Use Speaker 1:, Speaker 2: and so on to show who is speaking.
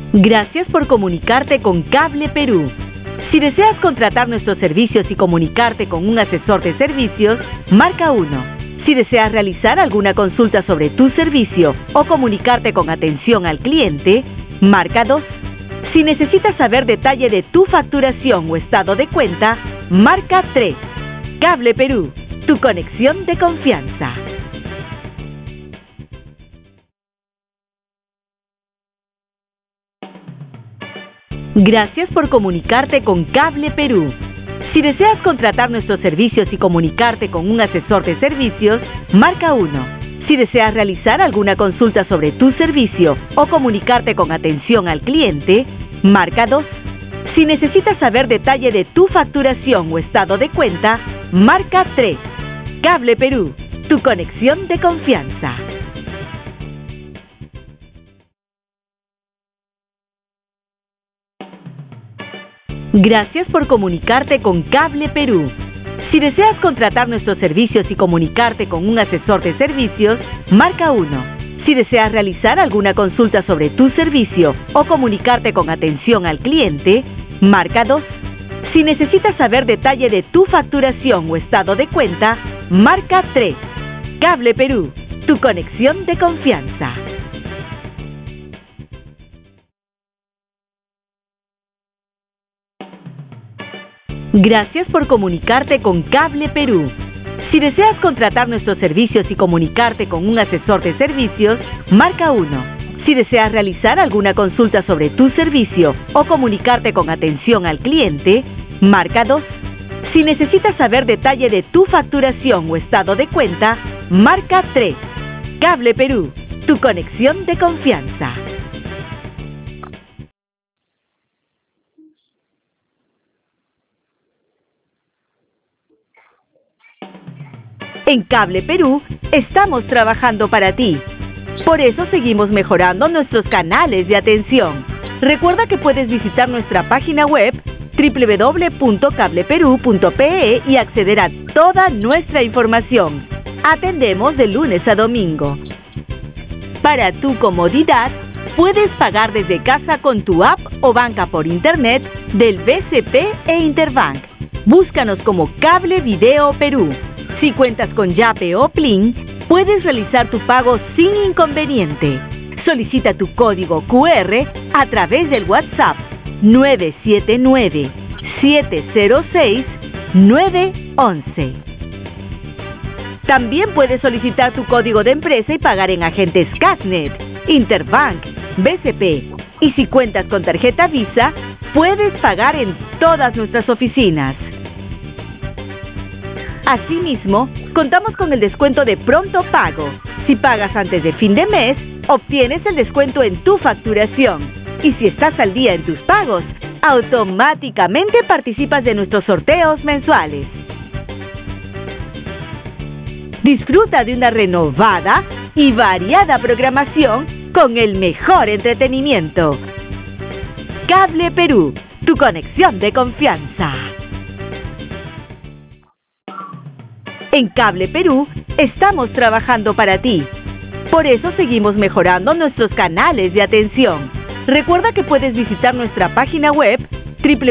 Speaker 1: Gracias por comunicarte con Cable Perú. Si deseas contratar nuestros servicios y comunicarte con un asesor de servicios, marca 1. Si deseas realizar alguna consulta sobre tu servicio o comunicarte con atención al cliente, marca 2. Si necesitas saber detalle de tu facturación o estado de cuenta, marca 3. Cable Perú, tu conexión de confianza. Gracias por comunicarte con Cable Perú. Si deseas contratar nuestros servicios y comunicarte con un asesor de servicios, marca 1. Si deseas realizar alguna consulta sobre tu servicio o comunicarte con atención al cliente, marca 2. Si necesitas saber detalle de tu facturación o estado de cuenta, marca 3. Cable Perú, tu conexión de confianza. Gracias por comunicarte con Cable Perú. Si deseas contratar nuestros servicios y comunicarte con un asesor de servicios, marca 1. Si deseas realizar alguna consulta sobre tu servicio o comunicarte con atención al cliente, marca 2. Si necesitas saber detalle de tu facturación o estado de cuenta, marca 3. Cable Perú, tu conexión de confianza. Gracias por comunicarte con Cable Perú. Si deseas contratar nuestros servicios y comunicarte con un asesor de servicios, marca 1. Si deseas realizar alguna consulta sobre tu servicio o comunicarte con atención al cliente, marca 2. Si necesitas saber detalle de tu facturación o estado de cuenta, marca 3. Cable Perú, tu conexión de confianza. En Cable Perú estamos trabajando para ti. Por eso seguimos mejorando nuestros canales de atención. Recuerda que puedes visitar nuestra página web www.cableperú.pe y acceder a toda nuestra información. Atendemos de lunes a domingo. Para tu comodidad, puedes pagar desde casa con tu app o banca por internet del BCP e Interbank. Búscanos como Cable Video Perú. Si cuentas con Yape o Plin, puedes realizar tu pago sin inconveniente. Solicita tu código QR a través del WhatsApp 979-706-911. También puedes solicitar tu código de empresa y pagar en agentes Casnet, Interbank, BCP. Y si cuentas con tarjeta Visa, puedes pagar en todas nuestras oficinas. Asimismo, contamos con el descuento de pronto pago. Si pagas antes de fin de mes, obtienes el descuento en tu facturación. Y si estás al día en tus pagos, automáticamente participas de nuestros sorteos mensuales. Disfruta de una renovada y variada programación con el mejor entretenimiento. Cable Perú, tu conexión de confianza. En Cable Perú estamos trabajando para ti. Por eso seguimos mejorando nuestros canales de atención. Recuerda que puedes visitar nuestra página web